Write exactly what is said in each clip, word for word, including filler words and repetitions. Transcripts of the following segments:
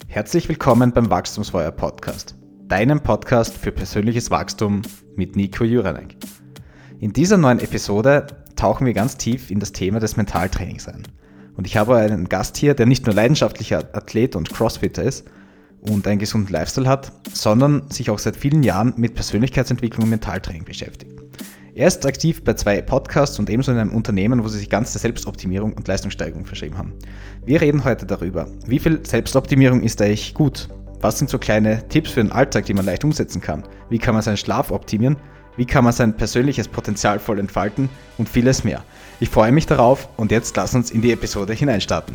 Herzlich willkommen beim Wachstumsfeuer Podcast, deinem Podcast für persönliches Wachstum mit Nico Juranek. In dieser neuen Episode tauchen wir ganz tief in das Thema des Mentaltrainings ein. Und ich habe einen Gast hier, der nicht nur leidenschaftlicher Athlet und Crossfitter ist und einen gesunden Lifestyle hat, sondern sich auch seit vielen Jahren mit Persönlichkeitsentwicklung und Mentaltraining beschäftigt. Er ist aktiv bei zwei Podcasts und ebenso in einem Unternehmen, wo sie sich ganz der Selbstoptimierung und Leistungssteigerung verschrieben haben. Wir reden heute darüber, wie viel Selbstoptimierung ist eigentlich gut? Was sind so kleine Tipps für den Alltag, die man leicht umsetzen kann? Wie kann man seinen Schlaf optimieren? Wie kann man sein persönliches Potenzial voll entfalten? Und vieles mehr. Ich freue mich darauf und jetzt lass uns in die Episode hineinstarten.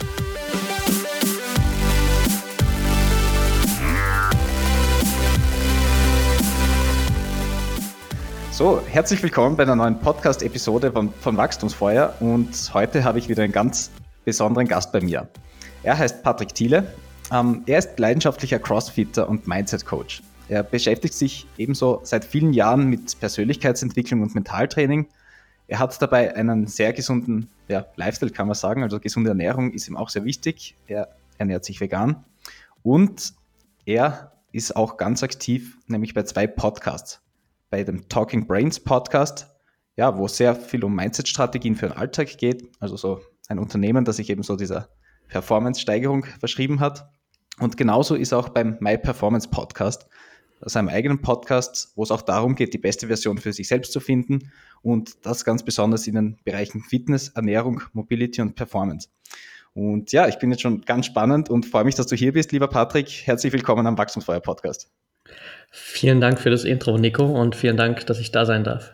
So, herzlich willkommen bei einer neuen Podcast-Episode von, von Wachstumsfeuer und heute habe ich wieder einen ganz besonderen Gast bei mir. Er heißt Patrick Thiele, ähm, er ist leidenschaftlicher Crossfitter und Mindset-Coach. Er beschäftigt sich ebenso seit vielen Jahren mit Persönlichkeitsentwicklung und Mentaltraining. Er hat dabei einen sehr gesunden ja, Lifestyle, kann man sagen, also gesunde Ernährung ist ihm auch sehr wichtig. Er ernährt sich vegan und er ist auch ganz aktiv, nämlich bei zwei Podcasts. Bei dem Talking Brains Podcast, ja, wo es sehr viel um Mindset-Strategien für den Alltag geht, also so ein Unternehmen, das sich eben so dieser Performance-Steigerung verschrieben hat. Und genauso ist auch beim My Performance Podcast, seinem eigenen Podcast, wo es auch darum geht, die beste Version für sich selbst zu finden und das ganz besonders in den Bereichen Fitness, Ernährung, Mobility und Performance. Und ja, ich bin jetzt schon ganz spannend und freue mich, dass du hier bist, lieber Patrick. Herzlich willkommen am Wachstumsfeuer Podcast. Vielen Dank für das Intro, Nico, und vielen Dank, dass ich da sein darf.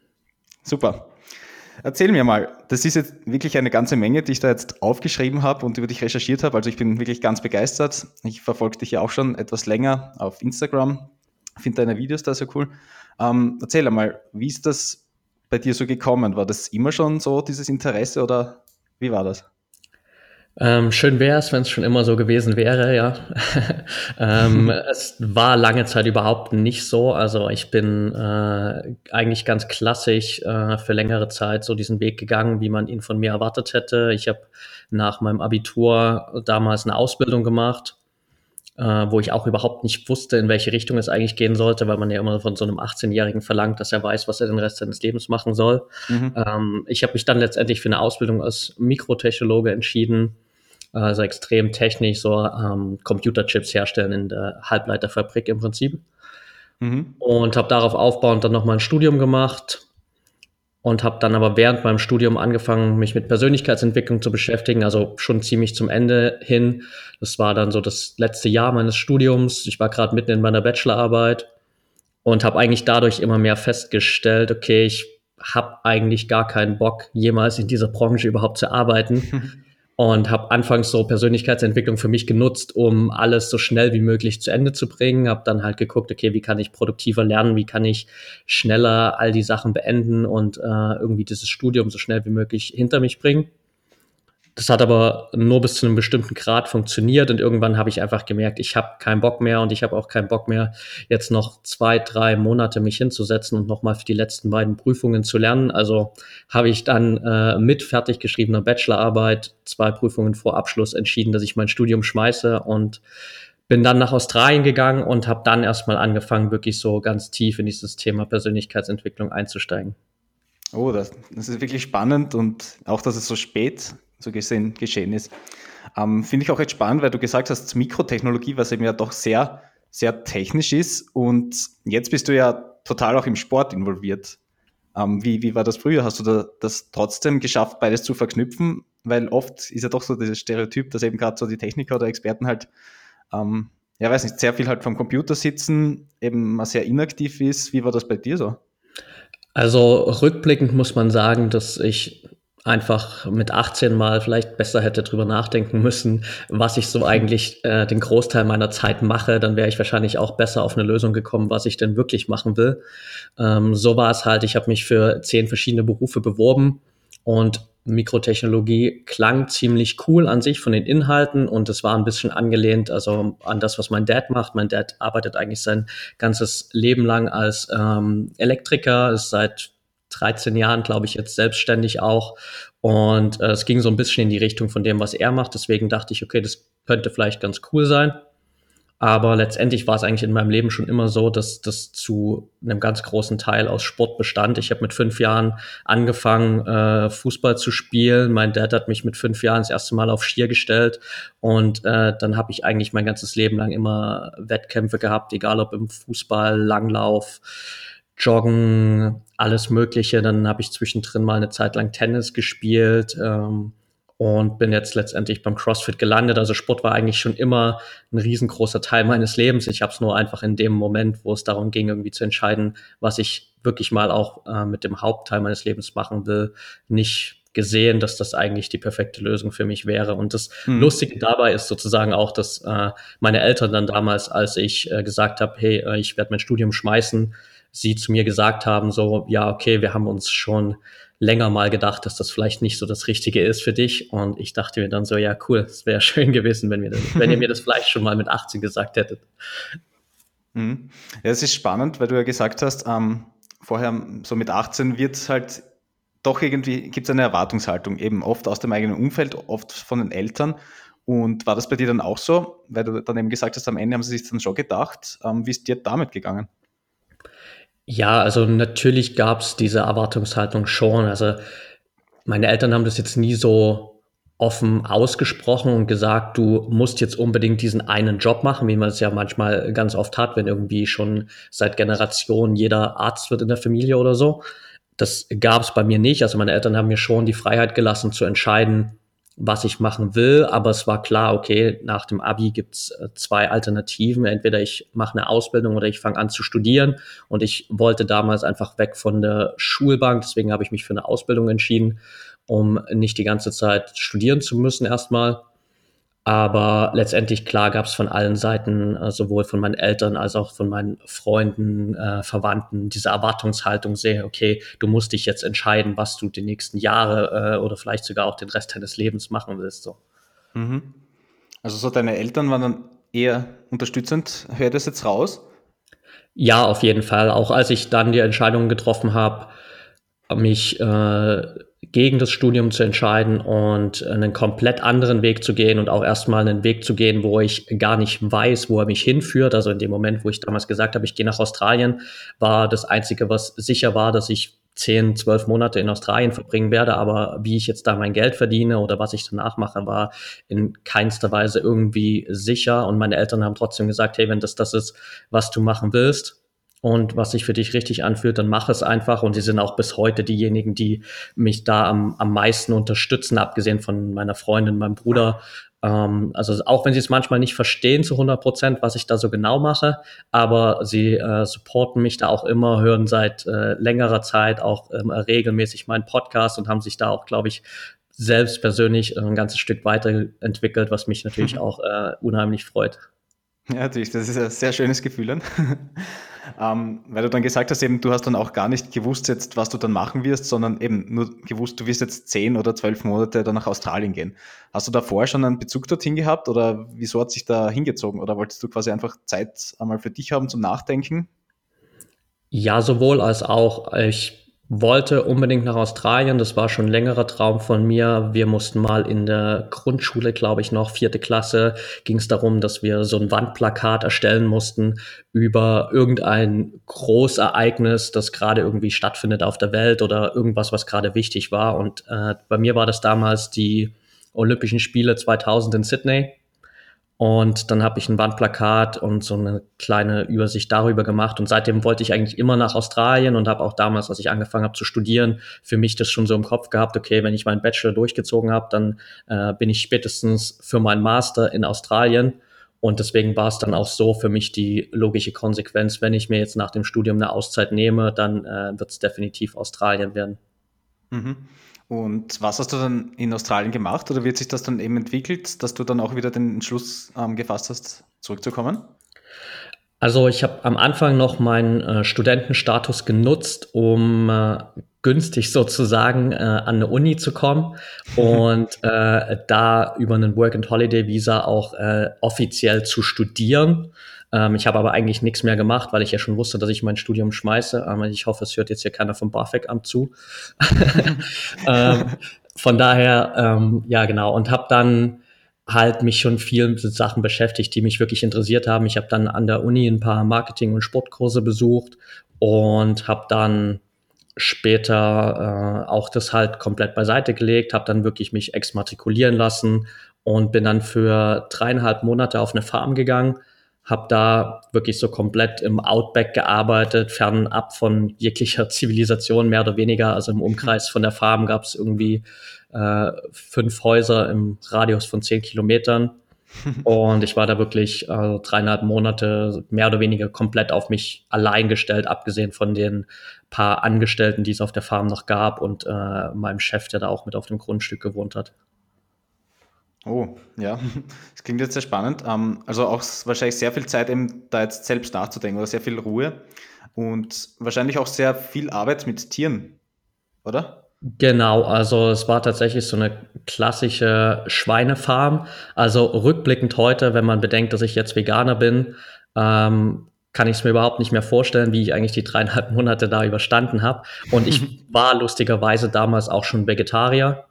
Super. Erzähl mir mal, das ist jetzt wirklich eine ganze Menge, die ich da jetzt aufgeschrieben habe und über dich recherchiert habe. Also ich bin wirklich ganz begeistert. Ich verfolge dich ja auch schon etwas länger auf Instagram, finde deine Videos da sehr cool. Ähm, erzähl mal, wie ist das bei dir so gekommen? War das immer schon so, dieses Interesse, oder wie war das? Ähm, schön wäre es, wenn es schon immer so gewesen wäre, ja. ähm, es war lange Zeit überhaupt nicht so. Also ich bin äh, eigentlich ganz klassisch äh, für längere Zeit so diesen Weg gegangen, wie man ihn von mir erwartet hätte. Ich habe nach meinem Abitur damals eine Ausbildung gemacht, äh, wo ich auch überhaupt nicht wusste, in welche Richtung es eigentlich gehen sollte, weil man ja immer von so einem achtzehnjährigen verlangt, dass er weiß, was er den Rest seines Lebens machen soll. Mhm. Ähm, ich habe mich dann letztendlich für eine Ausbildung als Mikrotechnologe entschieden, also extrem technisch, so ähm, Computerchips herstellen in der Halbleiterfabrik im Prinzip. Mhm. Und habe darauf aufbauend dann nochmal ein Studium gemacht und habe dann aber während meinem Studium angefangen, mich mit Persönlichkeitsentwicklung zu beschäftigen, also schon ziemlich zum Ende hin. Das war dann so das letzte Jahr meines Studiums. Ich war gerade mitten in meiner Bachelorarbeit und habe eigentlich dadurch immer mehr festgestellt, okay, ich habe eigentlich gar keinen Bock, jemals in dieser Branche überhaupt zu arbeiten. Und habe anfangs so Persönlichkeitsentwicklung für mich genutzt, um alles so schnell wie möglich zu Ende zu bringen. Habe dann halt geguckt, okay, wie kann ich produktiver lernen, wie kann ich schneller all die Sachen beenden und äh, irgendwie dieses Studium so schnell wie möglich hinter mich bringen. Das hat aber nur bis zu einem bestimmten Grad funktioniert und irgendwann habe ich einfach gemerkt, ich habe keinen Bock mehr und ich habe auch keinen Bock mehr, jetzt noch zwei, drei Monate mich hinzusetzen und nochmal für die letzten beiden Prüfungen zu lernen. Also habe ich dann äh, mit fertig geschriebener Bachelorarbeit, zwei Prüfungen vor Abschluss entschieden, dass ich mein Studium schmeiße und bin dann nach Australien gegangen und habe dann erstmal angefangen, wirklich so ganz tief in dieses Thema Persönlichkeitsentwicklung einzusteigen. Oh, das, das ist wirklich spannend und auch, dass es so spät so gesehen geschehen ist. Ähm, finde ich auch jetzt spannend, weil du gesagt hast, Mikrotechnologie, was eben ja doch sehr, sehr technisch ist und jetzt bist du ja total auch im Sport involviert. Ähm, wie, wie war das früher? Hast du da, das trotzdem geschafft, beides zu verknüpfen? Weil oft ist ja doch so dieses Stereotyp, dass eben gerade so die Techniker oder Experten halt, ähm, ja weiß nicht, sehr viel halt vom Computer sitzen, eben mal sehr inaktiv ist. Wie war das bei dir so? Also rückblickend muss man sagen, dass ich einfach mit achtzehn Mal vielleicht besser hätte drüber nachdenken müssen, was ich so eigentlich äh, den Großteil meiner Zeit mache. Dann wäre ich wahrscheinlich auch besser auf eine Lösung gekommen, was ich denn wirklich machen will. Ähm, so war es halt. Ich habe mich für zehn verschiedene Berufe beworben und Mikrotechnologie klang ziemlich cool an sich von den Inhalten und es war ein bisschen angelehnt, also an das, was mein Dad macht. Mein Dad arbeitet eigentlich sein ganzes Leben lang als ähm, Elektriker, ist seit dreizehn Jahren, glaube ich, jetzt selbstständig auch. Und äh, es ging so ein bisschen in die Richtung von dem, was er macht. Deswegen dachte ich, okay, das könnte vielleicht ganz cool sein. Aber letztendlich war es eigentlich in meinem Leben schon immer so, dass das zu einem ganz großen Teil aus Sport bestand. Ich habe mit fünf Jahren angefangen, äh, Fußball zu spielen. Mein Dad hat mich mit fünf Jahren das erste Mal auf Skier gestellt. Und äh, dann habe ich eigentlich mein ganzes Leben lang immer Wettkämpfe gehabt, egal ob im Fußball, Langlauf, Joggen, alles Mögliche. Dann habe ich zwischendrin mal eine Zeit lang Tennis gespielt. Ähm, und bin jetzt letztendlich beim CrossFit gelandet. Also Sport war eigentlich schon immer ein riesengroßer Teil meines Lebens. Ich habe es nur einfach in dem Moment, wo es darum ging, irgendwie zu entscheiden, was ich wirklich mal auch äh, mit dem Hauptteil meines Lebens machen will, nicht gesehen, dass das eigentlich die perfekte Lösung für mich wäre. Und das mhm. Lustige dabei ist sozusagen auch, dass äh, meine Eltern dann damals, als ich äh, gesagt habe, hey, äh, ich werde mein Studium schmeißen, sie zu mir gesagt haben, so, ja, okay, wir haben uns schon länger mal gedacht, dass das vielleicht nicht so das Richtige ist für dich. Und ich dachte mir dann so, ja, cool, es wäre schön gewesen, wenn, wir das, wenn ihr mir das vielleicht schon mal mit achtzehn gesagt hättet. Mhm. Ja, es ist spannend, weil du ja gesagt hast, ähm, vorher so mit achtzehn wird es halt doch irgendwie, gibt es eine Erwartungshaltung, eben oft aus dem eigenen Umfeld, oft von den Eltern. Und war das bei dir dann auch so? Weil du dann eben gesagt hast, am Ende haben sie sich dann schon gedacht, ähm, wie ist dir damit gegangen? Ja, also natürlich gab es diese Erwartungshaltung schon. Also meine Eltern haben das jetzt nie so offen ausgesprochen und gesagt, du musst jetzt unbedingt diesen einen Job machen, wie man es ja manchmal ganz oft hat, wenn irgendwie schon seit Generationen jeder Arzt wird in der Familie oder so. Das gab es bei mir nicht. Also meine Eltern haben mir schon die Freiheit gelassen zu entscheiden, was ich machen will, aber es war klar, okay, nach dem Abi gibt's äh, zwei Alternativen. Entweder ich mache eine Ausbildung oder ich fange an zu studieren. Und ich wollte damals einfach weg von der Schulbank. Deswegen habe ich mich für eine Ausbildung entschieden, um nicht die ganze Zeit studieren zu müssen erstmal. Aber letztendlich, klar, gab es von allen Seiten, äh, sowohl von meinen Eltern als auch von meinen Freunden, äh, Verwandten, diese Erwartungshaltung sehe, okay, du musst dich jetzt entscheiden, was du die nächsten Jahre äh, oder vielleicht sogar auch den Rest deines Lebens machen willst. So. Mhm. Also so deine Eltern waren dann eher unterstützend, höre das jetzt raus? Ja, auf jeden Fall. Auch als ich dann die Entscheidung getroffen habe, mich äh, gegen das Studium zu entscheiden und einen komplett anderen Weg zu gehen und auch erstmal einen Weg zu gehen, wo ich gar nicht weiß, wo er mich hinführt. Also in dem Moment, wo ich damals gesagt habe, ich gehe nach Australien, war das Einzige, was sicher war, dass ich zehn, zwölf Monate in Australien verbringen werde. Aber wie ich jetzt da mein Geld verdiene oder was ich danach mache, war in keinster Weise irgendwie sicher. Und meine Eltern haben trotzdem gesagt, hey, wenn das das ist, was du machen willst, und was sich für dich richtig anfühlt, dann mach es einfach. Und sie sind auch bis heute diejenigen, die mich da am, am meisten unterstützen, abgesehen von meiner Freundin, meinem Bruder. Ähm, also auch wenn sie es manchmal nicht verstehen zu hundert Prozent, was ich da so genau mache, aber sie äh, supporten mich da auch immer, hören seit äh, längerer Zeit auch ähm, regelmäßig meinen Podcast und haben sich da auch, glaube ich, selbst persönlich ein ganzes Stück weiterentwickelt, was mich natürlich auch äh, unheimlich freut. Ja, natürlich, das ist ein sehr schönes Gefühl dann. ähm, weil du dann gesagt hast, eben, du hast dann auch gar nicht gewusst jetzt, was du dann machen wirst, sondern eben nur gewusst, du wirst jetzt zehn oder zwölf Monate dann nach Australien gehen. Hast du davor schon einen Bezug dorthin gehabt oder wieso hat sich da hingezogen? Oder wolltest du quasi einfach Zeit einmal für dich haben zum Nachdenken? Ja, sowohl als auch. Ich wollte unbedingt nach Australien. Das war schon ein längerer Traum von mir. Wir mussten mal in der Grundschule, glaube ich noch, vierte Klasse, ging es darum, dass wir so ein Wandplakat erstellen mussten über irgendein Großereignis, das gerade irgendwie stattfindet auf der Welt oder irgendwas, was gerade wichtig war. Und äh, bei mir war das damals die Olympischen Spiele zweitausend in Sydney. Und dann habe ich ein Wandplakat und so eine kleine Übersicht darüber gemacht. Und seitdem wollte ich eigentlich immer nach Australien und habe auch damals, als ich angefangen habe zu studieren, für mich das schon so im Kopf gehabt, okay, wenn ich meinen Bachelor durchgezogen habe, dann äh, bin ich spätestens für meinen Master in Australien. Und deswegen war es dann auch so für mich die logische Konsequenz, wenn ich mir jetzt nach dem Studium eine Auszeit nehme, dann äh, wird es definitiv Australien werden. Mhm. Und was hast du dann in Australien gemacht oder wird sich das dann eben entwickelt, dass du dann auch wieder den Entschluss ähm, gefasst hast, zurückzukommen? Also ich habe am Anfang noch meinen äh, Studentenstatus genutzt, um äh, günstig sozusagen äh, an eine Uni zu kommen und äh, da über einen Work-and-Holiday-Visa auch äh, offiziell zu studieren. Ähm, ich habe aber eigentlich nichts mehr gemacht, weil ich ja schon wusste, dass ich mein Studium schmeiße. Aber ich hoffe, es hört jetzt hier keiner vom BAföG-Amt zu. ähm, von daher, ähm, ja genau, und habe dann halt mich schon viel mit Sachen beschäftigt, die mich wirklich interessiert haben. Ich habe dann an der Uni ein paar Marketing- und Sportkurse besucht und habe dann später äh, auch das halt komplett beiseite gelegt, habe dann wirklich mich exmatrikulieren lassen und bin dann für dreieinhalb Monate auf eine Farm gegangen, habe da wirklich so komplett im Outback gearbeitet, fernab von jeglicher Zivilisation, mehr oder weniger. Also im Umkreis von der Farm gab es irgendwie äh, fünf Häuser im Radius von zehn Kilometern. Und ich war da wirklich äh, dreieinhalb Monate mehr oder weniger komplett auf mich allein gestellt, abgesehen von den paar Angestellten, die es auf der Farm noch gab und äh, meinem Chef, der da auch mit auf dem Grundstück gewohnt hat. Oh, ja, das klingt jetzt sehr spannend. Ähm, also auch s- wahrscheinlich sehr viel Zeit, eben da jetzt selbst nachzudenken oder sehr viel Ruhe und wahrscheinlich auch sehr viel Arbeit mit Tieren, oder? Genau, also es war tatsächlich so eine klassische Schweinefarm. Also rückblickend heute, wenn man bedenkt, dass ich jetzt Veganer bin, ähm, kann ich es mir überhaupt nicht mehr vorstellen, wie ich eigentlich die dreieinhalb Monate da überstanden habe. Und ich war lustigerweise damals auch schon Vegetarier.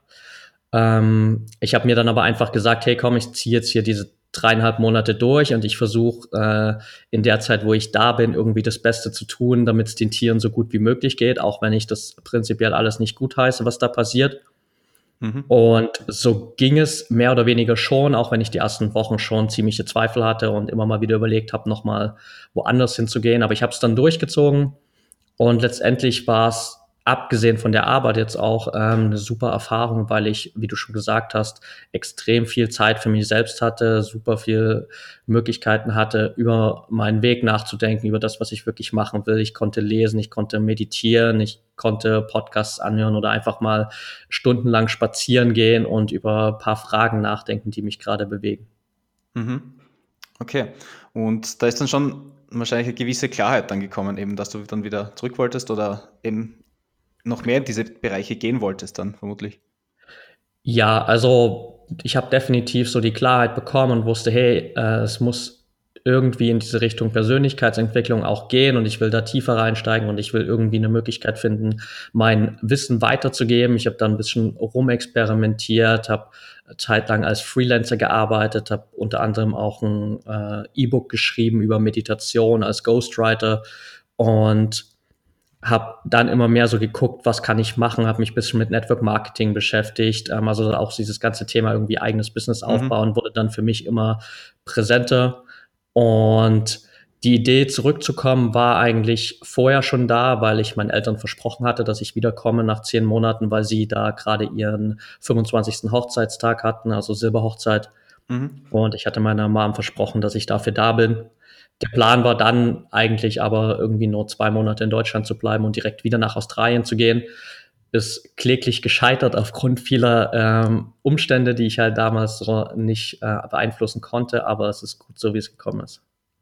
Ähm, ich habe mir dann aber einfach gesagt, hey komm, ich ziehe jetzt hier diese dreieinhalb Monate durch und ich versuche äh, in der Zeit, wo ich da bin, irgendwie das Beste zu tun, damit es den Tieren so gut wie möglich geht, auch wenn ich das prinzipiell alles nicht gut heiße, was da passiert. Mhm. Und so ging es mehr oder weniger schon, auch wenn ich die ersten Wochen schon ziemliche Zweifel hatte und immer mal wieder überlegt habe, nochmal woanders hinzugehen. Aber ich habe es dann durchgezogen und letztendlich war es, abgesehen von der Arbeit jetzt auch, ähm, eine super Erfahrung, weil ich, wie du schon gesagt hast, extrem viel Zeit für mich selbst hatte, super viel Möglichkeiten hatte, über meinen Weg nachzudenken, über das, was ich wirklich machen will. Ich konnte lesen, ich konnte meditieren, ich konnte Podcasts anhören oder einfach mal stundenlang spazieren gehen und über ein paar Fragen nachdenken, die mich gerade bewegen. Mhm. Okay. Und da ist dann schon wahrscheinlich eine gewisse Klarheit dann gekommen, eben, dass du dann wieder zurück wolltest oder eben noch mehr in diese Bereiche gehen wolltest dann vermutlich. Ja, also ich habe definitiv so die Klarheit bekommen und wusste, hey, äh, es muss irgendwie in diese Richtung Persönlichkeitsentwicklung auch gehen und ich will da tiefer reinsteigen und ich will irgendwie eine Möglichkeit finden, mein Wissen weiterzugeben. Ich habe da ein bisschen rumexperimentiert, habe zeitlang als Freelancer gearbeitet, habe unter anderem auch ein äh, E-Book geschrieben über Meditation als Ghostwriter und habe dann immer mehr so geguckt, was kann ich machen, habe mich ein bisschen mit Network Marketing beschäftigt, ähm, also auch dieses ganze Thema irgendwie eigenes Business Mhm. aufbauen wurde dann für mich immer präsenter und die Idee zurückzukommen war eigentlich vorher schon da, weil ich meinen Eltern versprochen hatte, dass ich wiederkomme nach zehn Monaten, weil sie da gerade ihren fünfundzwanzigsten Hochzeitstag hatten, also Silberhochzeit. Mhm. Und ich hatte meiner Mom versprochen, dass ich dafür da bin. Der Plan war dann eigentlich aber irgendwie nur zwei Monate in Deutschland zu bleiben und direkt wieder nach Australien zu gehen. Ist kläglich gescheitert aufgrund vieler ähm, Umstände, die ich halt damals so nicht äh, beeinflussen konnte, aber es ist gut so, wie es gekommen ist.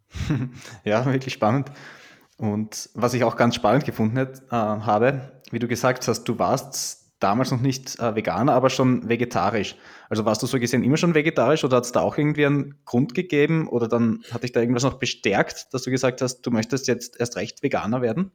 Ja, wirklich spannend. Und was ich auch ganz spannend gefunden hat, äh, habe, wie du gesagt hast, du warst damals noch nicht äh, Veganer, aber schon vegetarisch. Also warst du so gesehen immer schon vegetarisch oder hat es da auch irgendwie einen Grund gegeben oder dann hat dich da irgendwas noch bestärkt, dass du gesagt hast, du möchtest jetzt erst recht Veganer werden?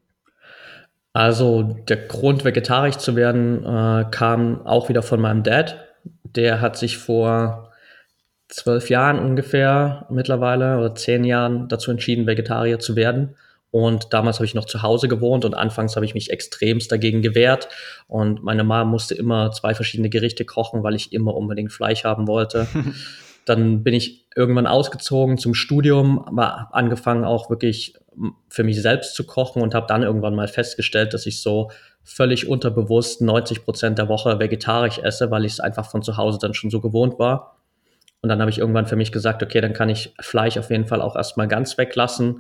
Also der Grund, vegetarisch zu werden, äh, kam auch wieder von meinem Dad. Der hat sich vor zwölf Jahren ungefähr mittlerweile oder zehn Jahren dazu entschieden, Vegetarier zu werden. Und damals habe ich noch zu Hause gewohnt und anfangs habe ich mich extremst dagegen gewehrt. Und meine Mama musste immer zwei verschiedene Gerichte kochen, weil ich immer unbedingt Fleisch haben wollte. Dann bin ich irgendwann ausgezogen zum Studium, aber habe angefangen auch wirklich für mich selbst zu kochen und habe dann irgendwann mal festgestellt, dass ich so völlig unterbewusst neunzig Prozent der Woche vegetarisch esse, weil ich es einfach von zu Hause dann schon so gewohnt war. Und dann habe ich irgendwann für mich gesagt, okay, dann kann ich Fleisch auf jeden Fall auch erstmal ganz weglassen.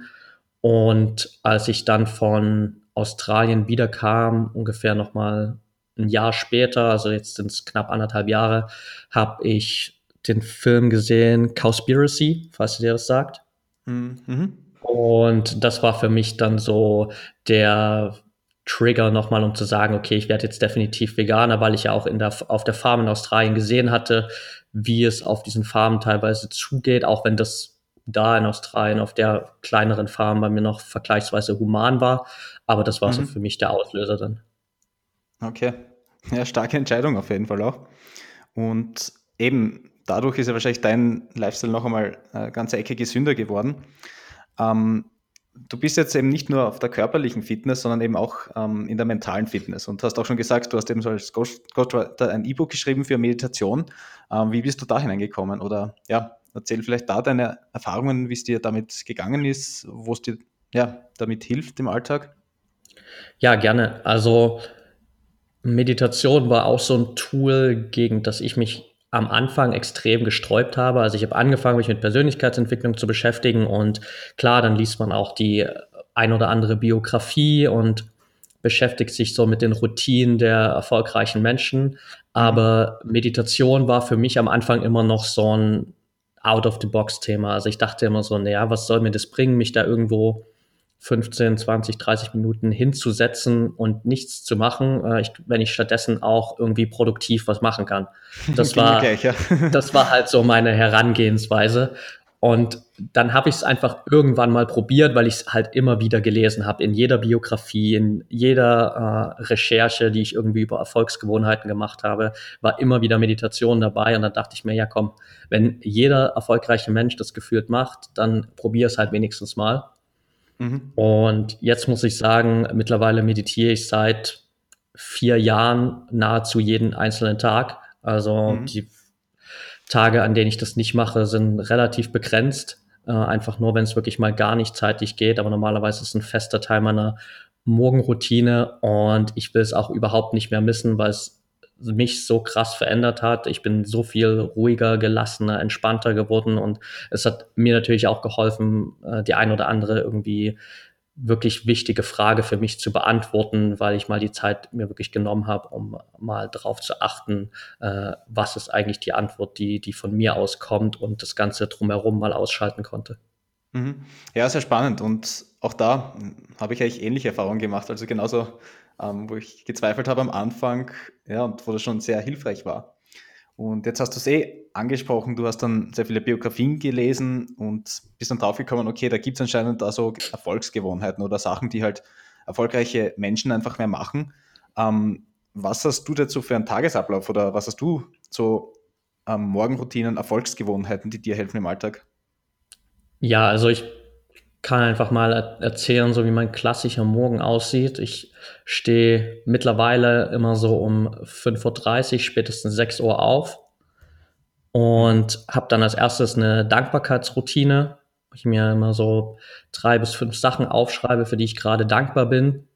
Und als ich dann von Australien wiederkam, ungefähr nochmal ein Jahr später, also jetzt sind es knapp anderthalb Jahre, habe ich den Film gesehen, Cowspiracy, falls ihr dir das sagt. Mhm. Und das war für mich dann so der Trigger nochmal, um zu sagen, okay, ich werde jetzt definitiv Veganer, weil ich ja auch in der, auf der Farm in Australien gesehen hatte, wie es auf diesen Farmen teilweise zugeht, auch wenn das da in Australien auf der kleineren Farm bei mir noch vergleichsweise human war. Aber das war so für Mhm. mich der Auslöser dann. Okay. Ja, starke Entscheidung auf jeden Fall auch. Und eben, dadurch ist ja wahrscheinlich dein Lifestyle noch einmal eine ganze Ecke gesünder geworden. Ähm, Du bist jetzt eben nicht nur auf der körperlichen Fitness, sondern eben auch ähm, in der mentalen Fitness und hast auch schon gesagt, du hast eben so als Ghost- Ghostwriter ein E-Book geschrieben für Meditation. Ähm, wie bist du da hineingekommen? Oder ja, erzähl vielleicht da deine Erfahrungen, wie es dir damit gegangen ist, wo es dir ja, damit hilft im Alltag. Ja, gerne. Also Meditation war auch so ein Tool, gegen das ich mich am Anfang extrem gesträubt habe. Also ich habe angefangen, mich mit Persönlichkeitsentwicklung zu beschäftigen und klar, dann liest man auch die ein oder andere Biografie und beschäftigt sich so mit den Routinen der erfolgreichen Menschen. Mhm. Aber Meditation war für mich am Anfang immer noch so ein Out-of-the-Box-Thema. Also ich dachte immer so, naja, was soll mir das bringen, mich da irgendwo fünfzehn, zwanzig, dreißig Minuten hinzusetzen und nichts zu machen, äh, ich, wenn ich stattdessen auch irgendwie produktiv was machen kann. Das Ging mir war, gleich, ja. das war halt so meine Herangehensweise. Und dann habe ich es einfach irgendwann mal probiert, weil ich es halt immer wieder gelesen habe. In jeder Biografie, in jeder äh, Recherche, die ich irgendwie über Erfolgsgewohnheiten gemacht habe, war immer wieder Meditation dabei. Und dann dachte ich mir, ja komm, wenn jeder erfolgreiche Mensch das gefühlt macht, dann probier es halt wenigstens mal. Mhm. Und jetzt muss ich sagen, mittlerweile meditiere ich seit vier Jahren nahezu jeden einzelnen Tag. Also Mhm. die Tage, an denen ich das nicht mache, sind relativ begrenzt. Äh, einfach nur, wenn es wirklich mal gar nicht zeitlich geht. Aber normalerweise ist es ein fester Teil meiner Morgenroutine und ich will es auch überhaupt nicht mehr missen, weil es mich so krass verändert hat. Ich bin so viel ruhiger, gelassener, entspannter geworden und es hat mir natürlich auch geholfen, äh, die ein oder andere irgendwie wirklich wichtige Frage für mich zu beantworten, weil ich mal die Zeit mir wirklich genommen habe, um mal darauf zu achten, äh, was ist eigentlich die Antwort, die, die von mir auskommt und das Ganze drumherum mal ausschalten konnte. Mhm. Ja, sehr spannend. Und auch da hm, habe ich eigentlich ähnliche Erfahrungen gemacht. Also genauso, ähm, wo ich gezweifelt habe am Anfang, ja, und wo das schon sehr hilfreich war. Und jetzt hast du es eh angesprochen, du hast dann sehr viele Biografien gelesen und bist dann draufgekommen, okay, da gibt es anscheinend da so Erfolgsgewohnheiten oder Sachen, die halt erfolgreiche Menschen einfach mehr machen. Ähm, was hast du dazu für einen Tagesablauf oder was hast du so ähm, Morgenroutinen, Erfolgsgewohnheiten, die dir helfen im Alltag? Ja, also ich kann einfach mal er erzählen, so wie mein klassischer Morgen aussieht. Ich stehe mittlerweile immer so um fünf Uhr dreißig, spätestens sechs Uhr auf Mhm. und habe dann als erstes eine Dankbarkeitsroutine, wo ich mir immer so drei bis fünf Sachen aufschreibe, für die ich gerade dankbar bin.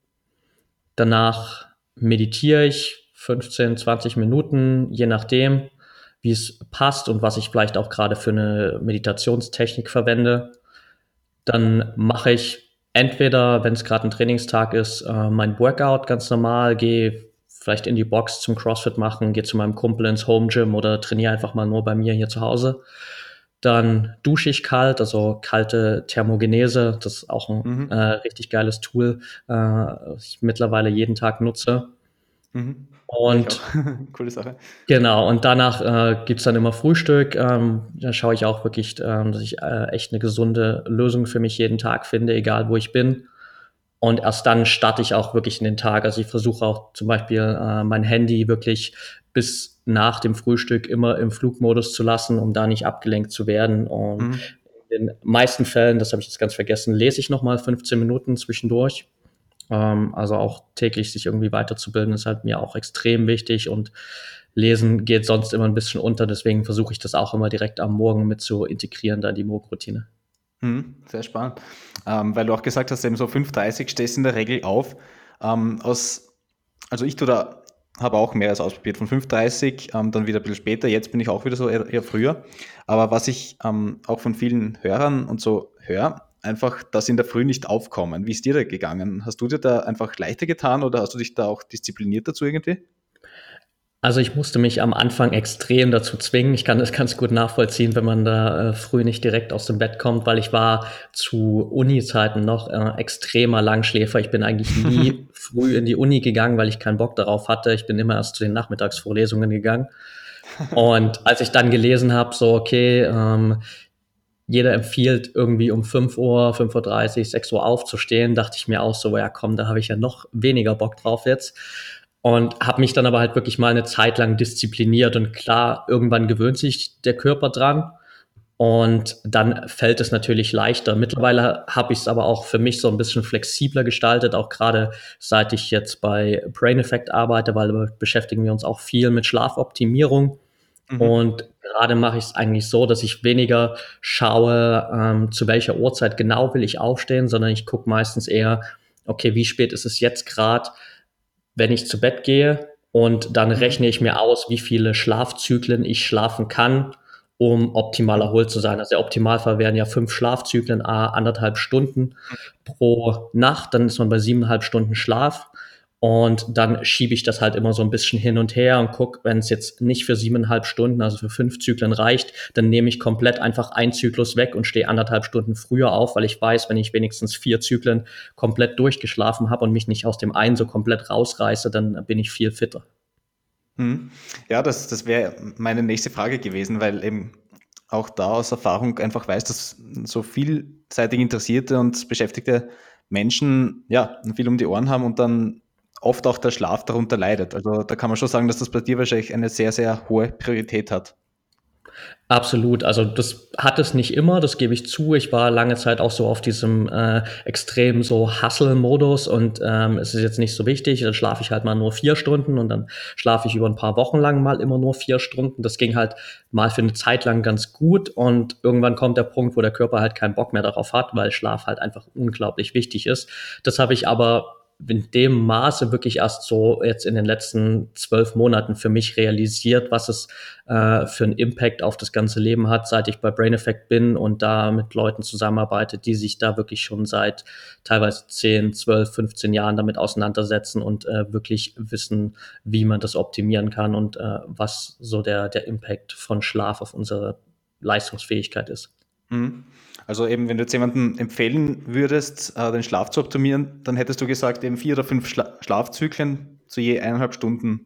Danach meditiere ich fünfzehn, zwanzig Minuten, je nachdem, wie es passt und was ich vielleicht auch gerade für eine Meditationstechnik verwende. Dann mache ich entweder, wenn es gerade ein Trainingstag ist, äh, mein Workout ganz normal, gehe vielleicht in die Box zum CrossFit machen, gehe zu meinem Kumpel ins Home Gym oder trainiere einfach mal nur bei mir hier zu Hause. Dann dusche ich kalt, also kalte Thermogenese. Das ist auch ein äh, Mhm. richtig geiles Tool, äh, das ich mittlerweile jeden Tag nutze. Mhm. Ja, ich auch. Und Coole Sache. genau, und danach äh, gibt's dann immer Frühstück. Ähm, da schaue ich auch wirklich, ähm, dass ich äh, echt eine gesunde Lösung für mich jeden Tag finde, egal wo ich bin. Und erst dann starte ich auch wirklich in den Tag. Also ich versuche auch zum Beispiel äh, mein Handy wirklich bis nach dem Frühstück immer im Flugmodus zu lassen, um da nicht abgelenkt zu werden. Und Mhm. in den meisten Fällen, das habe ich jetzt ganz vergessen, lese ich nochmal fünfzehn Minuten zwischendurch. Ähm, also auch täglich sich irgendwie weiterzubilden, ist halt mir auch extrem wichtig und Lesen geht sonst immer ein bisschen unter, deswegen versuche ich das auch immer direkt am Morgen mit zu integrieren, da die Morgenroutine. Mhm. Sehr spannend. Ähm, weil du auch gesagt hast, eben so fünf Uhr dreißig stehst in der Regel auf. Ähm, aus, also ich tue da, habe auch mehr als ausprobiert, von fünf Uhr dreißig, ähm, dann wieder ein bisschen später. Jetzt bin ich auch wieder so eher, eher früher. Aber was ich ähm, auch von vielen Hörern und so höre, einfach, dass sie in der Früh nicht aufkommen. Wie ist dir da gegangen? Hast du dir da einfach leichter getan oder hast du dich da auch diszipliniert dazu irgendwie? Also, ich musste mich am Anfang extrem dazu zwingen. Ich kann das ganz gut nachvollziehen, wenn man da, äh, früh nicht direkt aus dem Bett kommt, weil ich war zu Uni-Zeiten noch, äh, extremer Langschläfer. Ich bin eigentlich nie früh in die Uni gegangen, weil ich keinen Bock darauf hatte. Ich bin immer erst zu den Nachmittagsvorlesungen gegangen. Und als ich dann gelesen habe, so, okay, ähm, jeder empfiehlt irgendwie um fünf Uhr, fünf Uhr dreißig, sechs Uhr aufzustehen, dachte ich mir auch so, ja komm, da habe ich ja noch weniger Bock drauf jetzt. Und habe mich dann aber halt wirklich mal eine Zeit lang diszipliniert. Und klar, irgendwann gewöhnt sich der Körper dran. Und dann fällt es natürlich leichter. Mittlerweile habe ich es aber auch für mich so ein bisschen flexibler gestaltet, auch gerade seit ich jetzt bei Brain Effect arbeite, weil wir beschäftigen wir uns auch viel mit Schlafoptimierung. Mhm. Und gerade mache ich es eigentlich so, dass ich weniger schaue, ähm, zu welcher Uhrzeit genau will ich aufstehen, sondern ich gucke meistens eher, okay, wie spät ist es jetzt gerade, wenn ich zu Bett gehe, und dann Mhm. rechne ich mir aus, wie viele Schlafzyklen ich schlafen kann, um optimal Mhm. erholt zu sein. Also der Optimalfall wären ja fünf Schlafzyklen, a anderthalb Stunden pro Nacht, dann ist man bei siebeneinhalb Stunden Schlaf. Und dann schiebe ich das halt immer so ein bisschen hin und her und gucke, wenn es jetzt nicht für siebeneinhalb Stunden, also für fünf Zyklen reicht, dann nehme ich komplett einfach einen Zyklus weg und stehe anderthalb Stunden früher auf, weil ich weiß, wenn ich wenigstens vier Zyklen komplett durchgeschlafen habe und mich nicht aus dem einen so komplett rausreiße, dann bin ich viel fitter. Mhm. Ja, das, das wäre meine nächste Frage gewesen, weil eben auch da aus Erfahrung einfach weiß, dass so vielseitig interessierte und beschäftigte Menschen ja viel um die Ohren haben und dann oft auch der Schlaf darunter leidet. Also da kann man schon sagen, dass das bei dir wahrscheinlich eine sehr, sehr hohe Priorität hat. Absolut. Also das hat es nicht immer, das gebe ich zu. Ich war lange Zeit auch so auf diesem äh, extrem so Hustle-Modus, und ähm, es ist jetzt nicht so wichtig. Dann schlafe ich halt mal nur vier Stunden und dann schlafe ich über ein paar Wochen lang mal immer nur vier Stunden. Das ging halt mal für eine Zeit lang ganz gut, und irgendwann kommt der Punkt, wo der Körper halt keinen Bock mehr darauf hat, weil Schlaf halt einfach unglaublich wichtig ist. Das habe ich aber in dem Maße wirklich erst so jetzt in den letzten zwölf Monaten für mich realisiert, was es äh, für einen Impact auf das ganze Leben hat, seit ich bei Brain Effect bin und da mit Leuten zusammenarbeite, die sich da wirklich schon seit teilweise zehn, zwölf, fünfzehn Jahren damit auseinandersetzen und äh, wirklich wissen, wie man das optimieren kann und äh, was so der, der Impact von Schlaf auf unsere Leistungsfähigkeit ist. Mhm. Also eben, wenn du jetzt jemandem empfehlen würdest, äh, den Schlaf zu optimieren, dann hättest du gesagt, eben vier oder fünf Schla Schlafzyklen zu je eineinhalb Stunden.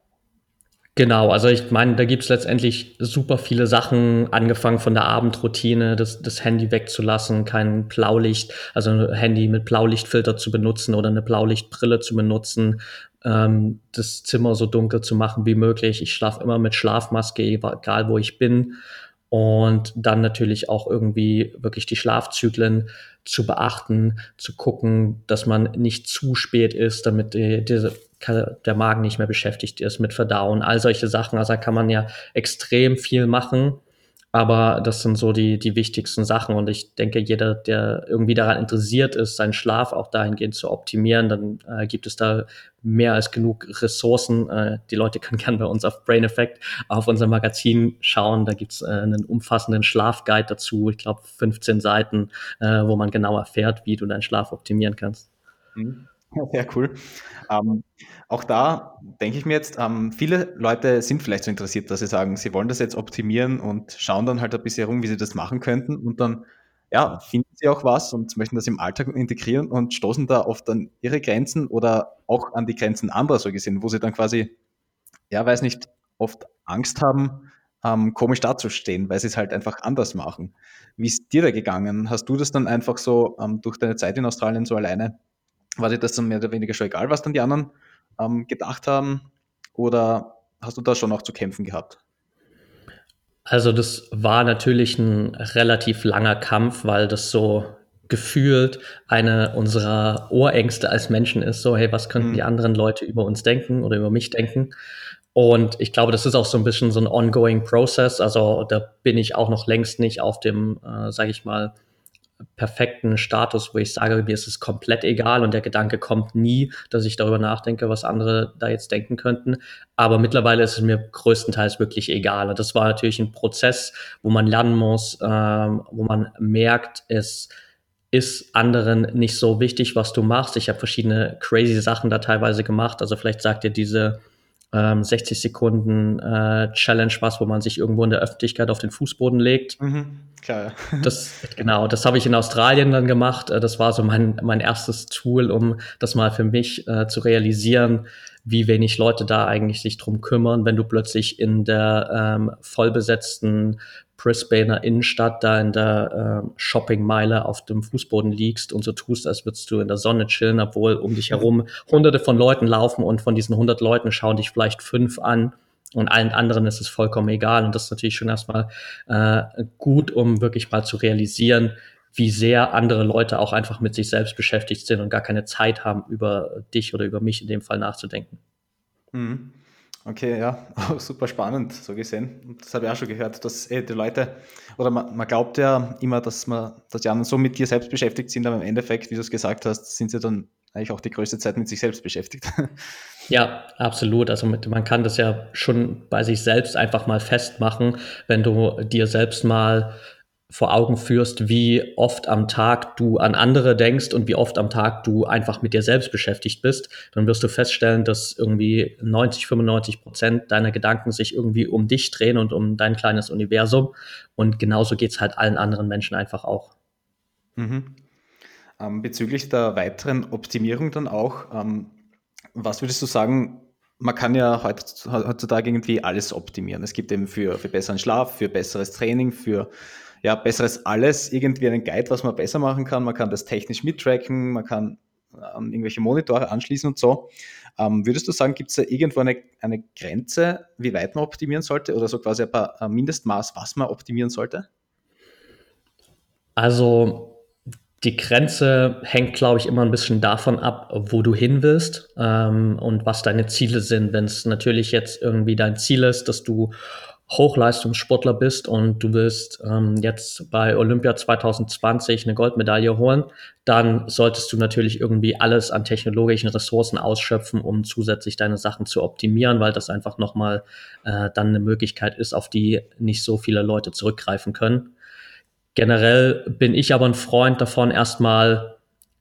Genau, also ich meine, da gibt's letztendlich super viele Sachen, angefangen von der Abendroutine, das, das Handy wegzulassen, kein Blaulicht, also ein Handy mit Blaulichtfilter zu benutzen oder eine Blaulichtbrille zu benutzen, ähm, das Zimmer so dunkel zu machen wie möglich. Ich schlafe immer mit Schlafmaske, egal wo ich bin. Und dann natürlich auch irgendwie wirklich die Schlafzyklen zu beachten, zu gucken, dass man nicht zu spät ist, damit die, diese der Magen nicht mehr beschäftigt ist mit Verdauen, all solche Sachen. Also da kann man ja extrem viel machen, aber das sind so die, die wichtigsten Sachen. Und ich denke, jeder, der irgendwie daran interessiert ist, seinen Schlaf auch dahingehend zu optimieren, dann äh, gibt es da mehr als genug Ressourcen. Äh, die Leute können gerne bei uns auf Brain Effect auf unser Magazin schauen. Da gibt's äh, einen umfassenden Schlafguide dazu. Ich glaube, fünfzehn Seiten, äh, wo man genau erfährt, wie du deinen Schlaf optimieren kannst. Mhm. Ja, sehr cool. Ähm, auch da denke ich mir jetzt, ähm, viele Leute sind vielleicht so interessiert, dass sie sagen, sie wollen das jetzt optimieren und schauen dann halt ein bisschen herum, wie sie das machen könnten und dann, ja, finden sie auch was und möchten das im Alltag integrieren und stoßen da oft an ihre Grenzen oder auch an die Grenzen anderer so gesehen, wo sie dann quasi, ja, weiß nicht, oft Angst haben, ähm, komisch dazustehen, weil sie es halt einfach anders machen. Wie ist dir da gegangen? Hast du das dann einfach so ähm, durch deine Zeit in Australien so alleine, war dir das dann mehr oder weniger schon egal, was dann die anderen ähm, gedacht haben? Oder hast du da schon auch zu kämpfen gehabt? Also das war natürlich ein relativ langer Kampf, weil das so gefühlt eine unserer Urängste als Menschen ist, so: „Hey, was könnten die Mhm. anderen Leute über uns denken oder über mich denken?“ Und ich glaube, das ist auch so ein bisschen so ein ongoing process. Also, da bin ich auch noch längst nicht auf dem, äh, sage ich mal, perfekten Status, wo ich sage, mir ist es komplett egal, und der Gedanke kommt nie, dass ich darüber nachdenke, was andere da jetzt denken könnten. Aber mittlerweile ist es mir größtenteils wirklich egal. Und das war natürlich ein Prozess, wo man lernen muss, ähm, wo man merkt, es ist anderen nicht so wichtig, was du machst. Ich habe verschiedene crazy Sachen da teilweise gemacht. Also vielleicht sagt dir diese ähm, sechzig Sekunden äh, Challenge was, wo man sich irgendwo in der Öffentlichkeit auf den Fußboden legt. Mhm. Klar, ja. Das, genau, das habe ich in Australien dann gemacht. Äh, Das war so mein, mein erstes Tool, um das mal für mich äh, zu realisieren. wie wenig Leute da eigentlich sich drum kümmern, wenn du plötzlich in der ähm, vollbesetzten Brisbaner Innenstadt da in der äh, Shoppingmeile auf dem Fußboden liegst und so tust, als würdest du in der Sonne chillen, obwohl um dich herum hunderte von Leuten laufen und von diesen hundert Leuten schauen dich vielleicht fünf an und allen anderen ist es vollkommen egal. Und das ist natürlich schon erstmal äh, gut, um wirklich mal zu realisieren, wie sehr andere Leute auch einfach mit sich selbst beschäftigt sind und gar keine Zeit haben, über dich oder über mich in dem Fall nachzudenken. Mhm. Okay, ja, auch super spannend, so gesehen. Und das habe ich auch schon gehört, dass eh die Leute, oder man, man glaubt ja immer, dass man, dass die anderen so mit dir selbst beschäftigt sind, aber im Endeffekt, wie du es gesagt hast, sind sie dann eigentlich auch die größte Zeit mit sich selbst beschäftigt. Ja, absolut. Also mit, man kann das ja schon bei sich selbst einfach mal festmachen, wenn du dir selbst mal vor Augen führst, wie oft am Tag du an andere denkst und wie oft am Tag du einfach mit dir selbst beschäftigt bist, dann wirst du feststellen, dass irgendwie neunzig, fünfundneunzig Prozent deiner Gedanken sich irgendwie um dich drehen und um dein kleines Universum. Und genauso geht's halt allen anderen Menschen einfach auch. Mhm. Ähm, bezüglich der weiteren Optimierung dann auch, ähm, was würdest du sagen, man kann ja heut- heutzutage irgendwie alles optimieren. Es gibt eben für, für besseren Schlaf, für besseres Training, für ja, besseres alles, irgendwie einen Guide, was man besser machen kann. Man kann das technisch mittracken, man kann an irgendwelche Monitore anschließen und so. Ähm, würdest du sagen, gibt es da irgendwo eine, eine Grenze, wie weit man optimieren sollte oder so quasi ein paar ein Mindestmaß, was man optimieren sollte? Also die Grenze hängt, glaube ich, immer ein bisschen davon ab, wo du hin willst, ähm, und was deine Ziele sind. Wenn es natürlich jetzt irgendwie dein Ziel ist, dass du Hochleistungssportler bist und du willst ähm, jetzt bei Olympia zwanzig zwanzig eine Goldmedaille holen, dann solltest du natürlich irgendwie alles an technologischen Ressourcen ausschöpfen, um zusätzlich deine Sachen zu optimieren, weil das einfach nochmal äh, dann eine Möglichkeit ist, auf die nicht so viele Leute zurückgreifen können. Generell bin ich aber ein Freund davon, erstmal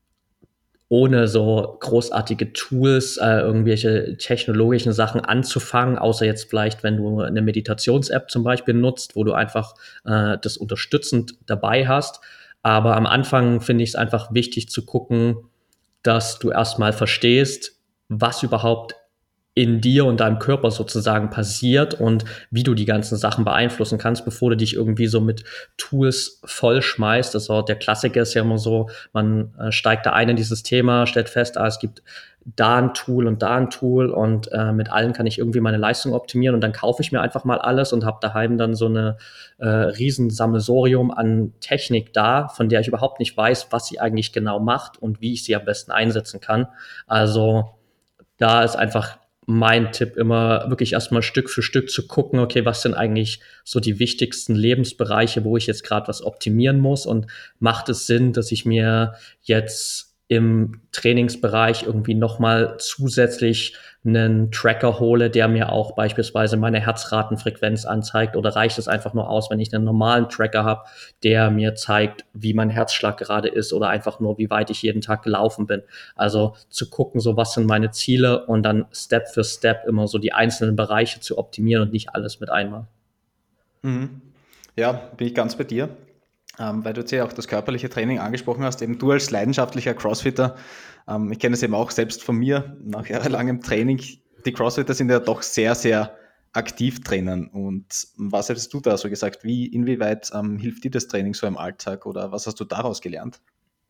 ohne so großartige Tools, äh, irgendwelche technologischen Sachen anzufangen, außer jetzt vielleicht, wenn du eine Meditations-App zum Beispiel nutzt, wo du einfach äh, das unterstützend dabei hast. Aber am Anfang finde ich es einfach wichtig zu gucken, dass du erstmal verstehst, was überhaupt in dir und deinem Körper sozusagen passiert und wie du die ganzen Sachen beeinflussen kannst, bevor du dich irgendwie so mit Tools vollschmeißt. Also der Klassiker ist ja immer so, man äh, steigt da ein in dieses Thema, stellt fest, ah, es gibt da ein Tool und da ein Tool und äh, mit allen kann ich irgendwie meine Leistung optimieren und dann kaufe ich mir einfach mal alles und habe daheim dann so eine äh, riesen Sammelsorium an Technik da, von der ich überhaupt nicht weiß, was sie eigentlich genau macht und wie ich sie am besten einsetzen kann. Also da ist einfach mein Tipp immer wirklich erstmal Stück für Stück zu gucken, okay, was sind eigentlich so die wichtigsten Lebensbereiche, wo ich jetzt gerade was optimieren muss und macht es Sinn, dass ich mir jetzt im Trainingsbereich irgendwie nochmal zusätzlich einen Tracker hole, der mir auch beispielsweise meine Herzratenfrequenz anzeigt, oder reicht es einfach nur aus, wenn ich einen normalen Tracker habe, der mir zeigt, wie mein Herzschlag gerade ist oder einfach nur, wie weit ich jeden Tag gelaufen bin. Also zu gucken, so was sind meine Ziele und dann Step für Step immer so die einzelnen Bereiche zu optimieren und nicht alles mit einmal. Mhm. Ja, bin ich ganz bei dir. Ähm, weil du jetzt ja auch das körperliche Training angesprochen hast, eben du als leidenschaftlicher Crossfitter, ähm, ich kenne es eben auch selbst von mir, nach jahrelangem Training, die Crossfitter sind ja doch sehr, sehr aktiv drinnen. Und was hättest du da so gesagt? Wie, inwieweit ähm, hilft dir das Training so im Alltag oder was hast du daraus gelernt?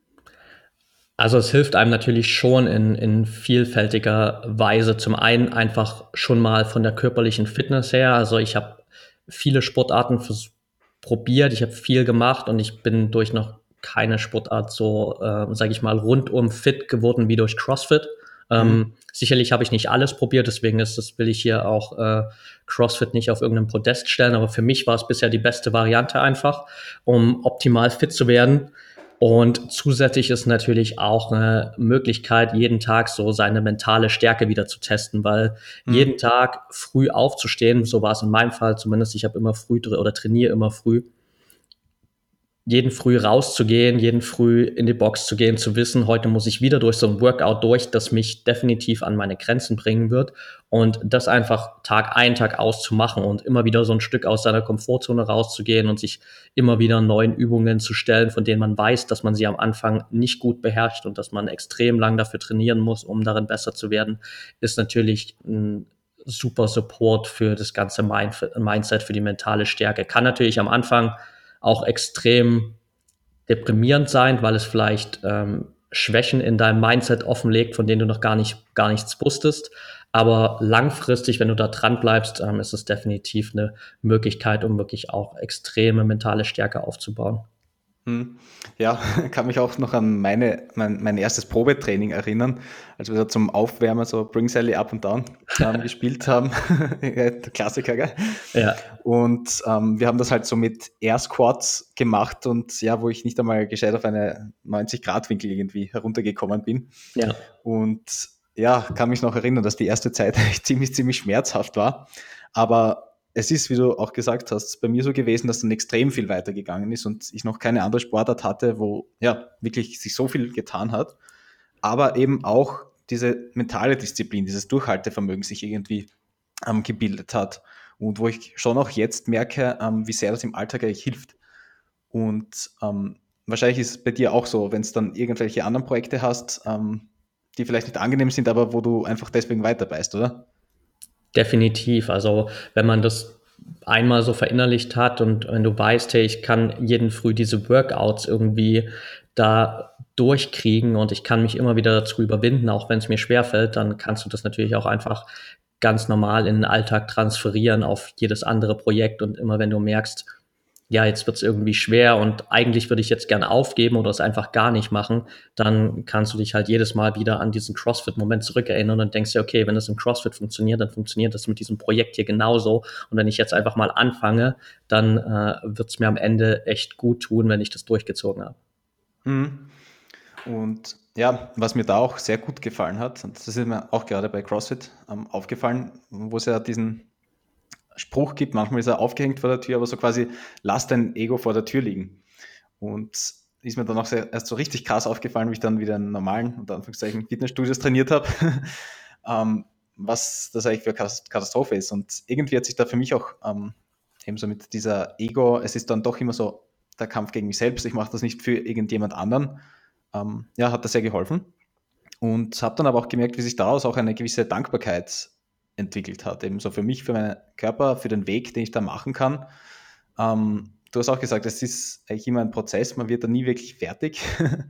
Also es hilft einem natürlich schon in, in vielfältiger Weise. Zum einen einfach schon mal von der körperlichen Fitness her. Also ich habe viele Sportarten vers- probiert, ich habe viel gemacht und ich bin durch noch keine Sportart so, äh, sage ich mal, rundum fit geworden wie durch CrossFit. Mhm. Ähm, sicherlich habe ich nicht alles probiert, deswegen ist das, will ich hier auch äh, CrossFit nicht auf irgendeinem Podest stellen, aber für mich war es bisher die beste Variante einfach, um optimal fit zu werden. Und zusätzlich ist natürlich auch eine Möglichkeit, jeden Tag so seine mentale Stärke wieder zu testen, weil jeden Mhm. Tag früh aufzustehen, so war es in meinem Fall zumindest, ich habe immer früh tra- oder trainiere immer früh, jeden Früh rauszugehen, jeden Früh in die Box zu gehen, zu wissen, heute muss ich wieder durch so ein Workout durch, das mich definitiv an meine Grenzen bringen wird und das einfach Tag ein, Tag aus zu machen und immer wieder so ein Stück aus seiner Komfortzone rauszugehen und sich immer wieder neuen Übungen zu stellen, von denen man weiß, dass man sie am Anfang nicht gut beherrscht und dass man extrem lang dafür trainieren muss, um darin besser zu werden, ist natürlich ein super Support für das ganze Mindset, für die mentale Stärke. Kann natürlich am Anfang auch extrem deprimierend sein, weil es vielleicht ähm, Schwächen in deinem Mindset offenlegt, von denen du noch gar nicht, gar nichts wusstest. Aber langfristig, wenn du da dran bleibst, ähm, ist es definitiv eine Möglichkeit, um wirklich auch extreme mentale Stärke aufzubauen. Hm. Ja, kann mich auch noch an meine, mein, mein erstes Probetraining erinnern, als wir da zum Aufwärmen so Bring Sally Up and Down ähm, gespielt haben. Der Klassiker, gell? Ja, Und ähm, wir haben das halt so mit Air Squats gemacht und ja, wo ich nicht einmal gescheit auf eine neunzig-Grad-Winkel irgendwie heruntergekommen bin. ja. Und ja, kann mich noch erinnern, dass die erste Zeit echt ziemlich, ziemlich schmerzhaft war. Aber es ist, wie du auch gesagt hast, bei mir so gewesen, dass dann extrem viel weitergegangen ist und ich noch keine andere Sportart hatte, wo ja wirklich sich so viel getan hat. Aber eben auch diese mentale Disziplin, dieses Durchhaltevermögen sich irgendwie ähm, gebildet hat. Und wo ich schon auch jetzt merke, ähm, wie sehr das im Alltag eigentlich hilft. Und ähm, wahrscheinlich ist es bei dir auch so, wenn es dann irgendwelche anderen Projekte hast, ähm, die vielleicht nicht angenehm sind, aber wo du einfach deswegen weiter beißt, oder? Definitiv. Also wenn man das einmal so verinnerlicht hat und wenn du weißt, hey, ich kann jeden Früh diese Workouts irgendwie da durchkriegen und ich kann mich immer wieder dazu überwinden, auch wenn es mir schwerfällt, dann kannst du das natürlich auch einfach ganz normal in den Alltag transferieren auf jedes andere Projekt und immer wenn du merkst, ja, jetzt wird es irgendwie schwer und eigentlich würde ich jetzt gerne aufgeben oder es einfach gar nicht machen, dann kannst du dich halt jedes Mal wieder an diesen CrossFit-Moment zurückerinnern und denkst dir, okay, wenn das im CrossFit funktioniert, dann funktioniert das mit diesem Projekt hier genauso. Und wenn ich jetzt einfach mal anfange, dann äh, wird es mir am Ende echt gut tun, wenn ich das durchgezogen habe. Mhm. Und ja, was mir da auch sehr gut gefallen hat, und das ist mir auch gerade bei CrossFit ähm, aufgefallen, wo es ja diesen Spruch gibt, manchmal ist er aufgehängt vor der Tür, aber so quasi, lass dein Ego vor der Tür liegen. Und ist mir dann auch sehr, erst so richtig krass aufgefallen, wie ich dann wieder in normalen, unter Anführungszeichen, Fitnessstudios trainiert habe, ähm, was das eigentlich für eine Katastrophe ist. Und irgendwie hat sich da für mich auch ähm, eben so mit dieser Ego, es ist dann doch immer so der Kampf gegen mich selbst, ich mache das nicht für irgendjemand anderen, ähm, ja, hat das sehr geholfen. Und habe dann aber auch gemerkt, wie sich daraus auch eine gewisse Dankbarkeit entwickelt hat. Eben so für mich, für meinen Körper, für den Weg, den ich da machen kann. Ähm, du hast auch gesagt, es ist eigentlich immer ein Prozess, man wird da nie wirklich fertig.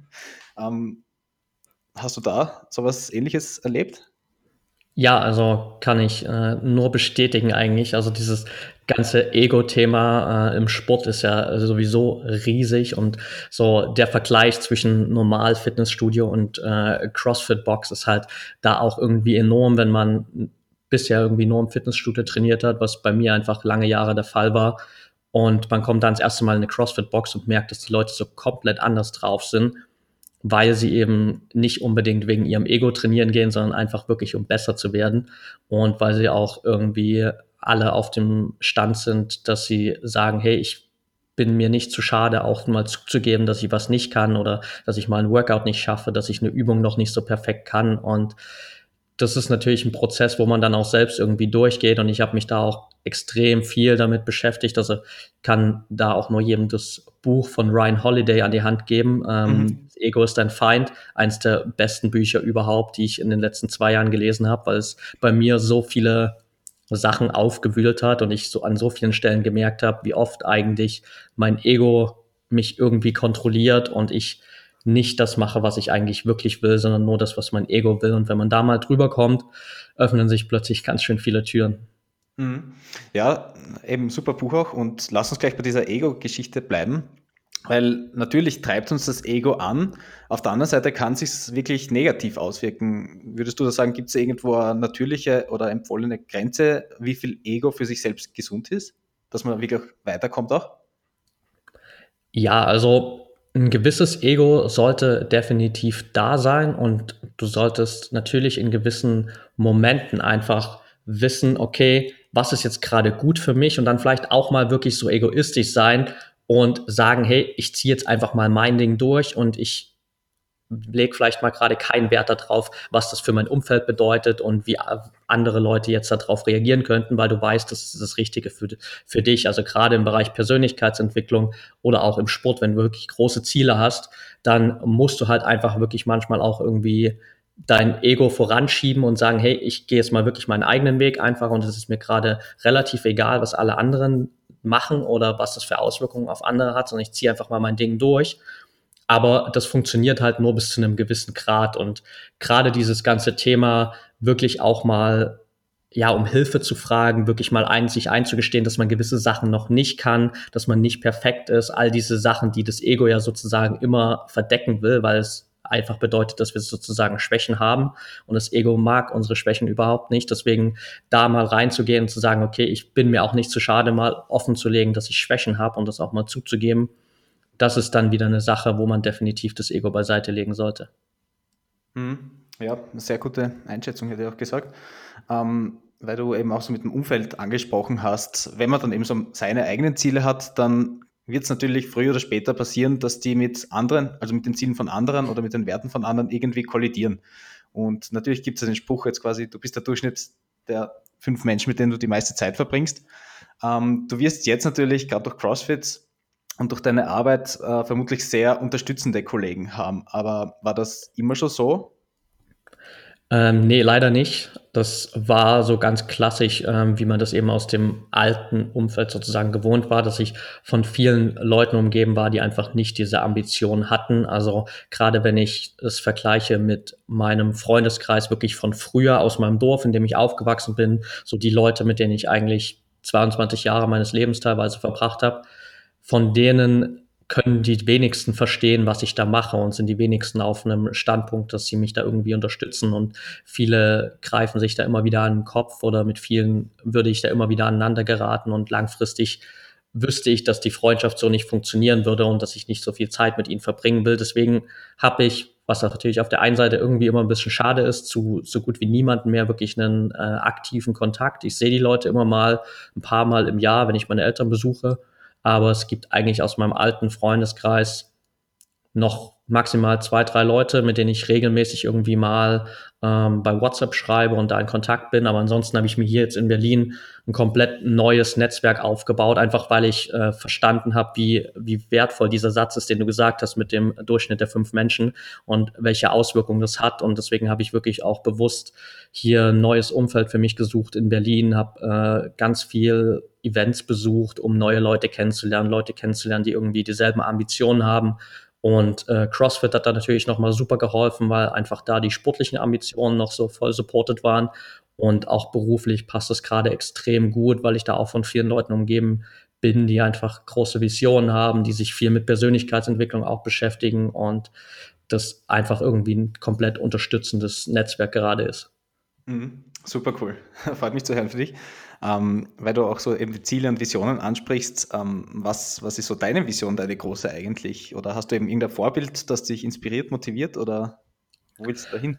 ähm, hast du da sowas Ähnliches erlebt? Ja, also kann ich äh, nur bestätigen eigentlich. Also dieses ganze Ego-Thema äh, im Sport ist ja sowieso riesig und so der Vergleich zwischen normal Fitnessstudio und äh, CrossFit-Box ist halt da auch irgendwie enorm, wenn man bisher irgendwie nur im Fitnessstudio trainiert hat, was bei mir einfach lange Jahre der Fall war. Und man kommt dann das erste Mal in eine CrossFit-Box und merkt, dass die Leute so komplett anders drauf sind, weil sie eben nicht unbedingt wegen ihrem Ego trainieren gehen, sondern einfach wirklich, um besser zu werden. Und weil sie auch irgendwie alle auf dem Stand sind, dass sie sagen, hey, ich bin mir nicht zu schade, auch mal zuzugeben, dass ich was nicht kann oder dass ich mal ein Workout nicht schaffe, dass ich eine Übung noch nicht so perfekt kann. Und das ist natürlich ein Prozess, wo man dann auch selbst irgendwie durchgeht. Und ich habe mich da auch extrem viel damit beschäftigt. Also kann da auch nur jedem das Buch von Ryan Holiday an die Hand geben. Ähm, Mhm. Ego ist dein Feind. Eins der besten Bücher überhaupt, die ich in den letzten zwei Jahren gelesen habe, weil es bei mir so viele Sachen aufgewühlt hat und ich so an so vielen Stellen gemerkt habe, wie oft eigentlich mein Ego mich irgendwie kontrolliert und ich nicht das mache, was ich eigentlich wirklich will, sondern nur das, was mein Ego will. Und wenn man da mal drüber kommt, öffnen sich plötzlich ganz schön viele Türen. Mhm. Ja, eben super Buch auch und lass uns gleich bei dieser Ego-Geschichte bleiben, weil natürlich treibt uns das Ego an. Auf der anderen Seite kann es sich wirklich negativ auswirken. Würdest du da sagen, gibt es irgendwo eine natürliche oder empfohlene Grenze, wie viel Ego für sich selbst gesund ist, dass man wirklich weiterkommt auch? Ja, also ein gewisses Ego sollte definitiv da sein und du solltest natürlich in gewissen Momenten einfach wissen, okay, was ist jetzt gerade gut für mich und dann vielleicht auch mal wirklich so egoistisch sein und sagen, hey, ich ziehe jetzt einfach mal mein Ding durch und ich lege vielleicht mal gerade keinen Wert darauf, was das für mein Umfeld bedeutet und wie andere Leute jetzt darauf reagieren könnten, weil du weißt, das ist das Richtige für, für dich. Also gerade im Bereich Persönlichkeitsentwicklung oder auch im Sport, wenn du wirklich große Ziele hast, dann musst du halt einfach wirklich manchmal auch irgendwie dein Ego voranschieben und sagen, hey, ich gehe jetzt mal wirklich meinen eigenen Weg einfach und es ist mir gerade relativ egal, was alle anderen machen oder was das für Auswirkungen auf andere hat, sondern ich ziehe einfach mal mein Ding durch. Aber das funktioniert halt nur bis zu einem gewissen Grad. Und gerade dieses ganze Thema wirklich auch mal, ja, um Hilfe zu fragen, wirklich mal ein, sich einzugestehen, dass man gewisse Sachen noch nicht kann, dass man nicht perfekt ist, all diese Sachen, die das Ego ja sozusagen immer verdecken will, weil es einfach bedeutet, dass wir sozusagen Schwächen haben. Und das Ego mag unsere Schwächen überhaupt nicht. Deswegen da mal reinzugehen und zu sagen, okay, ich bin mir auch nicht zu schade, mal offen zu legen, dass ich Schwächen habe und das auch mal zuzugeben. Das ist dann wieder eine Sache, wo man definitiv das Ego beiseite legen sollte. Mhm. Ja, eine sehr gute Einschätzung, hätte ich auch gesagt. Ähm, weil du eben auch so mit dem Umfeld angesprochen hast, wenn man dann eben so seine eigenen Ziele hat, dann wird es natürlich früher oder später passieren, dass die mit anderen, also mit den Zielen von anderen oder mit den Werten von anderen irgendwie kollidieren. Und natürlich gibt es den Spruch jetzt quasi, du bist der Durchschnitt der fünf Menschen, mit denen du die meiste Zeit verbringst. Ähm, du wirst jetzt natürlich, gerade durch CrossFit, und durch deine Arbeit äh, vermutlich sehr unterstützende Kollegen haben. Aber war das immer schon so? Ähm, nee, leider nicht. Das war so ganz klassisch, ähm, wie man das eben aus dem alten Umfeld sozusagen gewohnt war, dass ich von vielen Leuten umgeben war, die einfach nicht diese Ambition hatten. Also gerade wenn ich es vergleiche mit meinem Freundeskreis wirklich von früher aus meinem Dorf, in dem ich aufgewachsen bin, so die Leute, mit denen ich eigentlich zweiundzwanzig Jahre meines Lebens teilweise verbracht habe, von denen können die wenigsten verstehen, was ich da mache und sind die wenigsten auf einem Standpunkt, dass sie mich da irgendwie unterstützen und viele greifen sich da immer wieder an den Kopf oder mit vielen würde ich da immer wieder aneinander geraten und langfristig wüsste ich, dass die Freundschaft so nicht funktionieren würde und dass ich nicht so viel Zeit mit ihnen verbringen will. Deswegen habe ich, was natürlich auf der einen Seite irgendwie immer ein bisschen schade ist, zu so gut wie niemanden mehr wirklich einen äh, aktiven Kontakt. Ich sehe die Leute immer mal ein paar Mal im Jahr, wenn ich meine Eltern besuche, aber es gibt eigentlich aus meinem alten Freundeskreis noch maximal zwei, drei Leute, mit denen ich regelmäßig irgendwie mal ähm, bei WhatsApp schreibe und da in Kontakt bin. Aber ansonsten habe ich mir hier jetzt in Berlin ein komplett neues Netzwerk aufgebaut, einfach weil ich äh, verstanden habe, wie, wie wertvoll dieser Satz ist, den du gesagt hast mit dem Durchschnitt der fünf Menschen und welche Auswirkungen das hat. Und deswegen habe ich wirklich auch bewusst hier ein neues Umfeld für mich gesucht in Berlin, habe äh, ganz viel Events besucht, um neue Leute kennenzulernen, Leute kennenzulernen, die irgendwie dieselben Ambitionen haben. Und äh, CrossFit hat da natürlich nochmal super geholfen, weil einfach da die sportlichen Ambitionen noch so voll supported waren. Und auch beruflich passt es gerade extrem gut, weil ich da auch von vielen Leuten umgeben bin, die einfach große Visionen haben, die sich viel mit Persönlichkeitsentwicklung auch beschäftigen und das einfach irgendwie ein komplett unterstützendes Netzwerk gerade ist. Mhm. Super cool. Freut mich zu hören für dich. Ähm, weil du auch so eben die Ziele und Visionen ansprichst. Ähm, was, was ist so deine Vision, deine große eigentlich? Oder hast du eben irgendein Vorbild, das dich inspiriert, motiviert oder wo willst du dahin?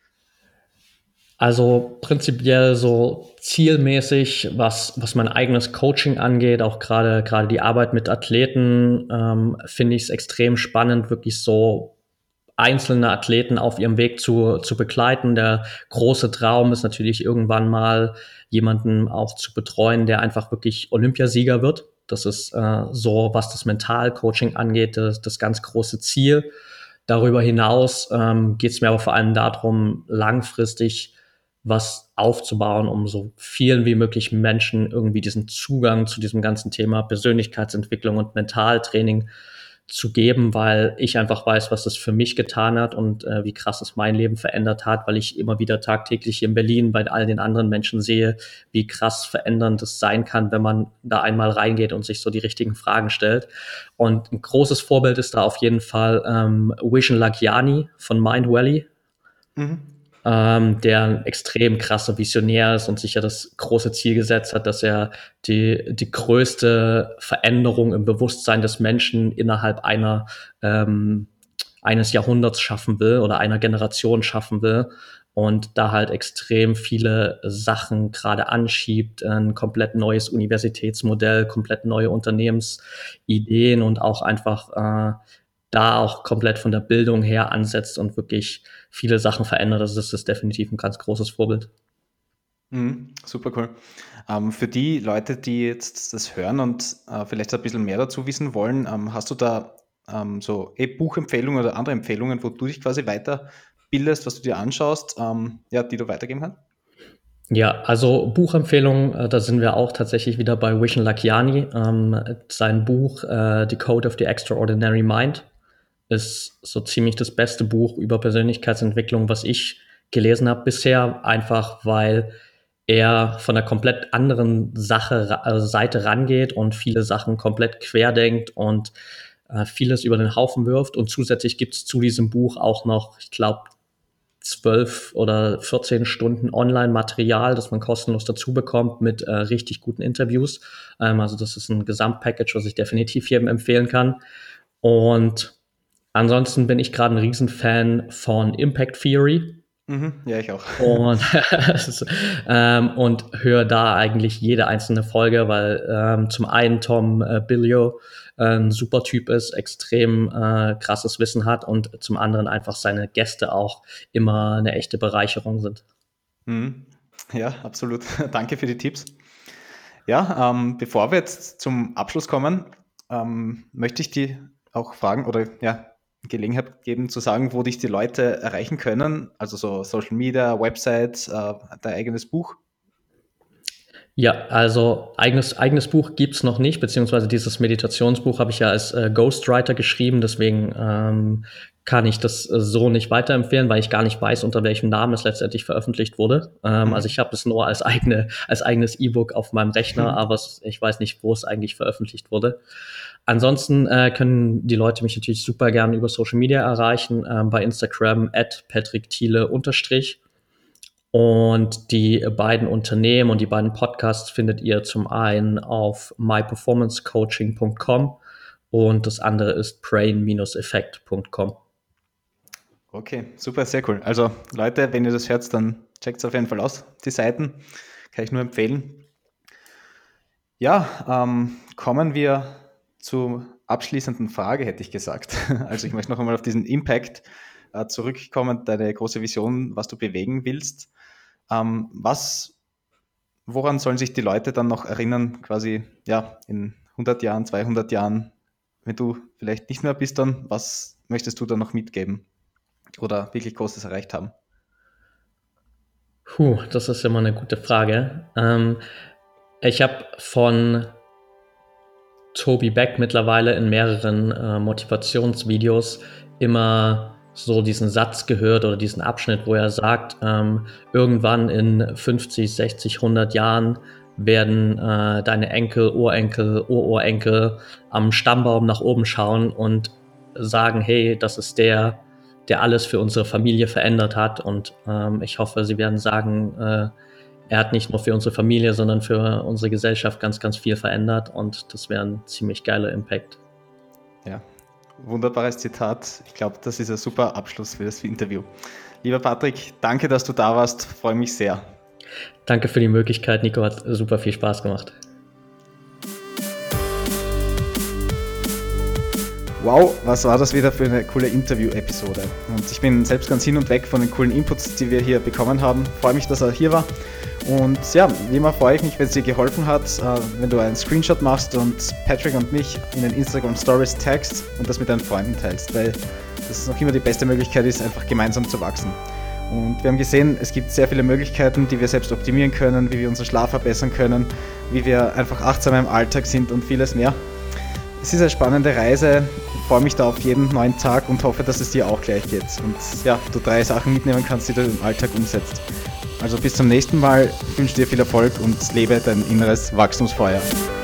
Also prinzipiell so zielmäßig, was, was mein eigenes Coaching angeht, auch gerade gerade die Arbeit mit Athleten, ähm, finde ich es extrem spannend, wirklich so einzelne Athleten auf ihrem Weg zu, zu begleiten. Der große Traum ist natürlich irgendwann mal jemanden auch zu betreuen, der einfach wirklich Olympiasieger wird. Das ist äh, so, was das Mentalcoaching angeht, das, das ganz große Ziel. Darüber hinaus ähm, geht es mir aber vor allem darum, langfristig was aufzubauen, um so vielen wie möglich Menschen irgendwie diesen Zugang zu diesem ganzen Thema Persönlichkeitsentwicklung und Mentaltraining zu geben, weil ich einfach weiß, was das für mich getan hat und äh, wie krass es mein Leben verändert hat, weil ich immer wieder tagtäglich hier in Berlin bei all den anderen Menschen sehe, wie krass verändernd es sein kann, wenn man da einmal reingeht und sich so die richtigen Fragen stellt. Und ein großes Vorbild ist da auf jeden Fall ähm, Vishen Lakhiani von Mind Valley, Mhm. ähm, der ein extrem krasser Visionär ist und sich ja das große Ziel gesetzt hat, dass er die, die größte Veränderung im Bewusstsein des Menschen innerhalb einer, ähm, eines Jahrhunderts schaffen will oder einer Generation schaffen will. und da halt extrem viele Sachen gerade anschiebt, ein komplett neues Universitätsmodell, komplett neue Unternehmensideen und auch einfach äh, da auch komplett von der Bildung her ansetzt und wirklich viele Sachen verändert. Also das ist definitiv ein ganz großes Vorbild. Mhm, super cool. Ähm, für die Leute, die jetzt das hören und äh, vielleicht ein bisschen mehr dazu wissen wollen, ähm, hast du da ähm, so eh Buchempfehlungen oder andere Empfehlungen, wo du dich quasi weiterbildest, was du dir anschaust, ähm, ja, die du weitergeben kannst? Ja, also Buchempfehlungen, äh, da sind wir auch tatsächlich wieder bei Vishen Lakhiani. Ähm, sein Buch äh, The Code of the Extraordinary Mind ist so ziemlich das beste Buch über Persönlichkeitsentwicklung, was ich gelesen habe bisher, einfach weil er von einer komplett anderen Sache, also Seite rangeht und viele Sachen komplett querdenkt und äh, vieles über den Haufen wirft. Und zusätzlich gibt es zu diesem Buch auch noch, ich glaube, zwölf oder vierzehn Stunden Online-Material, das man kostenlos dazu bekommt mit äh, richtig guten Interviews. Ähm, also das ist ein Gesamtpackage, was ich definitiv jedem empfehlen kann. Und ansonsten bin ich gerade ein Riesenfan von Impact Theory. Mhm, ja, ich auch. Und, ähm, und höre da eigentlich jede einzelne Folge, weil ähm, zum einen Tom äh, Billio äh, ein super Typ ist, extrem äh, krasses Wissen hat und zum anderen einfach seine Gäste auch immer eine echte Bereicherung sind. Mhm. Ja, absolut. Danke für die Tipps. Ja, ähm, bevor wir jetzt zum Abschluss kommen, ähm, möchte ich dich auch fragen oder ja, Gelegenheit geben zu sagen, wo dich die Leute erreichen können, also so Social Media, Website, äh, dein eigenes Buch. Ja, also eigenes, eigenes Buch gibt's noch nicht, beziehungsweise dieses Meditationsbuch habe ich ja als äh, Ghostwriter geschrieben, deswegen ähm, kann ich das äh, so nicht weiterempfehlen, weil ich gar nicht weiß, unter welchem Namen es letztendlich veröffentlicht wurde. Ähm, Mhm. also ich habe es nur als eigene, als eigenes E-Book auf meinem Rechner, aber es, ich weiß nicht, wo es eigentlich veröffentlicht wurde. Ansonsten äh, können die Leute mich natürlich super gerne über Social Media erreichen, ähm, bei Instagram at Patrick Thiele unterstrich. Und die beiden Unternehmen und die beiden Podcasts findet ihr zum einen auf my performance coaching punkt com und das andere ist brain effekt punkt com. Okay, super, sehr cool. Also Leute, wenn ihr das hört, dann checkt es auf jeden Fall aus, die Seiten. Kann ich nur empfehlen. Ja, ähm, kommen wir zur abschließenden Frage, hätte ich gesagt. Also ich möchte noch einmal auf diesen Impact äh, zurückkommen, deine große Vision, was du bewegen willst. Ähm, was, woran sollen sich die Leute dann noch erinnern, quasi ja, in hundert Jahren, zweihundert Jahren, wenn du vielleicht nicht mehr bist, dann was möchtest du dann noch mitgeben oder wirklich Großes erreicht haben? Puh, das ist immer eine gute Frage. Ähm, ich habe von Toby Beck mittlerweile in mehreren äh, Motivationsvideos immer so diesen Satz gehört oder diesen Abschnitt, wo er sagt, ähm, irgendwann in fünfzig, sechzig, hundert Jahren werden äh, deine Enkel, Urenkel, Ururenkel am Stammbaum nach oben schauen und sagen, hey, das ist der, der alles für unsere Familie verändert hat. Und ähm, ich hoffe, sie werden sagen, äh, er hat nicht nur für unsere Familie, sondern für unsere Gesellschaft ganz, ganz viel verändert und das wäre ein ziemlich geiler Impact. Ja, wunderbares Zitat. Ich glaube, das ist ein super Abschluss für das Interview. Lieber Patrick, danke, dass du da warst. Freue mich sehr. Danke für die Möglichkeit, Nico, hat super viel Spaß gemacht. Wow, was war das wieder für eine coole Interview-Episode. Und ich bin selbst ganz hin und weg von den coolen Inputs, die wir hier bekommen haben. Freue mich, dass er hier war. Und ja, wie immer freue ich mich, wenn es dir geholfen hat, wenn du einen Screenshot machst und Patrick und mich in den Instagram Stories tagst und das mit deinen Freunden teilst, weil das noch immer die beste Möglichkeit ist, einfach gemeinsam zu wachsen. Und wir haben gesehen, es gibt sehr viele Möglichkeiten, die wir selbst optimieren können, wie wir unseren Schlaf verbessern können, wie wir einfach achtsamer im Alltag sind und vieles mehr. Es ist eine spannende Reise. Ich freue mich da auf jeden neuen Tag und hoffe, dass es dir auch gleich geht. Und ja, du drei Sachen mitnehmen kannst, die du im Alltag umsetzt. Also bis zum nächsten Mal. Ich wünsche dir viel Erfolg und lebe dein inneres Wachstumsfeuer.